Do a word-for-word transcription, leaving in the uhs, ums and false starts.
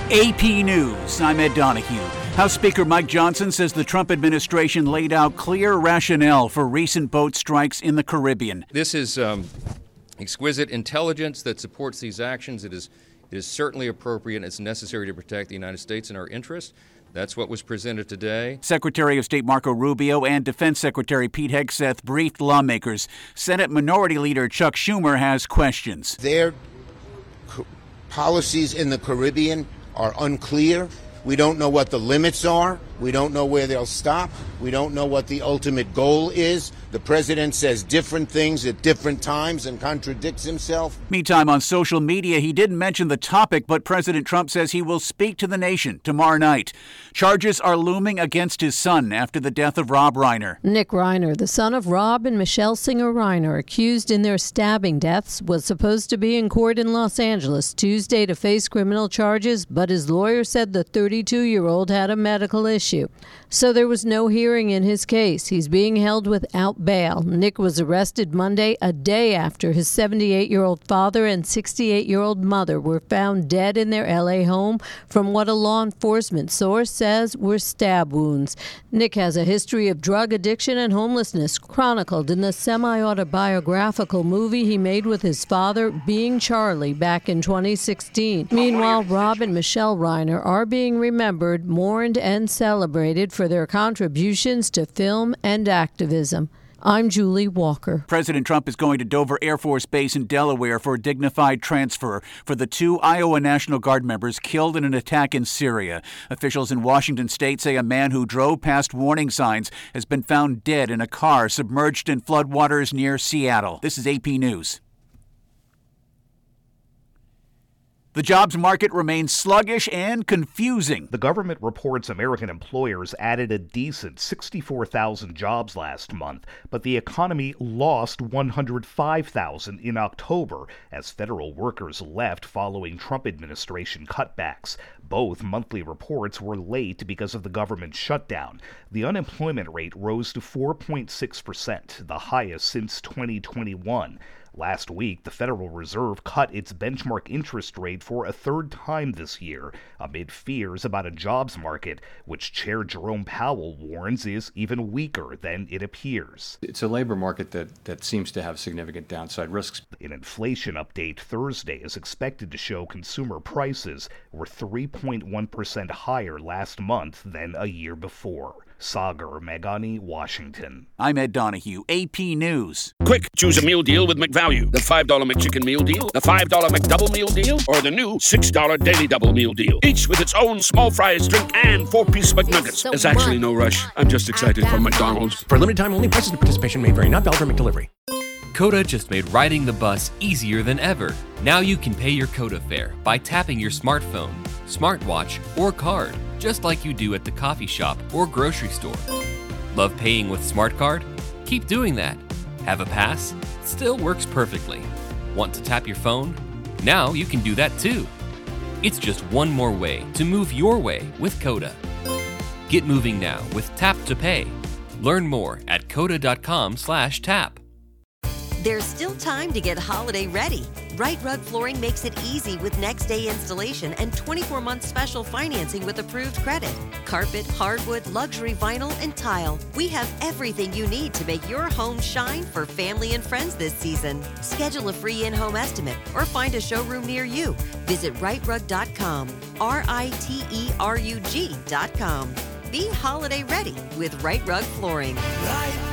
A P News, I'm Ed Donahue. House Speaker Mike Johnson says the Trump administration laid out clear rationale for recent boat strikes in the Caribbean. This is um, exquisite intelligence that supports these actions. It is, it is certainly appropriate and it's necessary to protect the United States and our interests. That's what was presented today. Secretary of State Marco Rubio and Defense Secretary Pete Hegseth briefed lawmakers. Senate Minority Leader Chuck Schumer has questions. Their co- policies in the Caribbean are unclear. We don't know what the limits are. We don't know where they'll stop. We don't know what the ultimate goal is. The president says different things at different times and contradicts himself. Meantime, on social media, he didn't mention the topic, but President Trump says he will speak to the nation tomorrow night. Charges are looming against his son after the death of Rob Reiner. Nick Reiner, the son of Rob and Michelle Singer Reiner, accused in their stabbing deaths, was supposed to be in court in Los Angeles Tuesday to face criminal charges, but his lawyer said the thirty-two-year-old had a medical issue. So there was no hearing in his case. He's being held without bail. Nick was arrested Monday, a day after his seventy-eight-year-old father and sixty-eight-year-old mother were found dead in their L A home from what a law enforcement source says were stab wounds. Nick has a history of drug addiction and homelessness, chronicled in the semi-autobiographical movie he made with his father, Being Charlie, back in twenty sixteen. Meanwhile, Rob and Michelle Reiner are being remembered, mourned, and celebrated for their contributions to film and activism. I'm Julie Walker. President Trump is going to Dover Air Force Base in Delaware for a dignified transfer for the two Iowa National Guard members killed in an attack in Syria. Officials in Washington state say a man who drove past warning signs has been found dead in a car submerged in floodwaters near Seattle. This is A P News. The jobs market remains sluggish and confusing. The government reports American employers added a decent sixty-four thousand jobs last month, but the economy lost one hundred five thousand in October as federal workers left following Trump administration cutbacks. Both monthly reports were late because of the government shutdown. The unemployment rate rose to four point six percent, the highest since twenty twenty-one. Last week, the Federal Reserve cut its benchmark interest rate for a third time this year, amid fears about a jobs market, which Chair Jerome Powell warns is even weaker than it appears. It's a labor market that, that seems to have significant downside risks. An inflation update Thursday is expected to show consumer prices were three point one percent higher last month than a year before. Sagar Meghani, Washington. I'm Ed Donahue, A P News. Quick, choose a meal deal with McValue. The five dollar McChicken Meal Deal, the five dollar McDouble Meal Deal, or the new six dollar Daily Double Meal Deal. Each with its own small fries, drink, and four-piece McNuggets. So There's actually no rush. I'm just excited for McDonald's. For limited time only, prices and participation may vary, not valid for McDelivery. Coda just made riding the bus easier than ever. Now you can pay your Coda fare by tapping your smartphone, smartwatch, or card, just like you do at the coffee shop or grocery store. Love paying with Smart Card? Keep doing that. Have a pass? Still works perfectly. Want to tap your phone? Now you can do that too. It's just one more way to move your way with Coda. Get moving now with Tap to Pay. Learn more at coda.com slash tap. There's still time to get holiday ready. Right Rug Flooring makes it easy with next day installation and twenty-four month special financing with approved credit. Carpet, hardwood, luxury vinyl, and tile. We have everything you need to make your home shine for family and friends this season. Schedule a free in-home estimate or find a showroom near you. Visit right rug dot com, R I T E R U G dot com. Be holiday ready with Right Rug Flooring. Right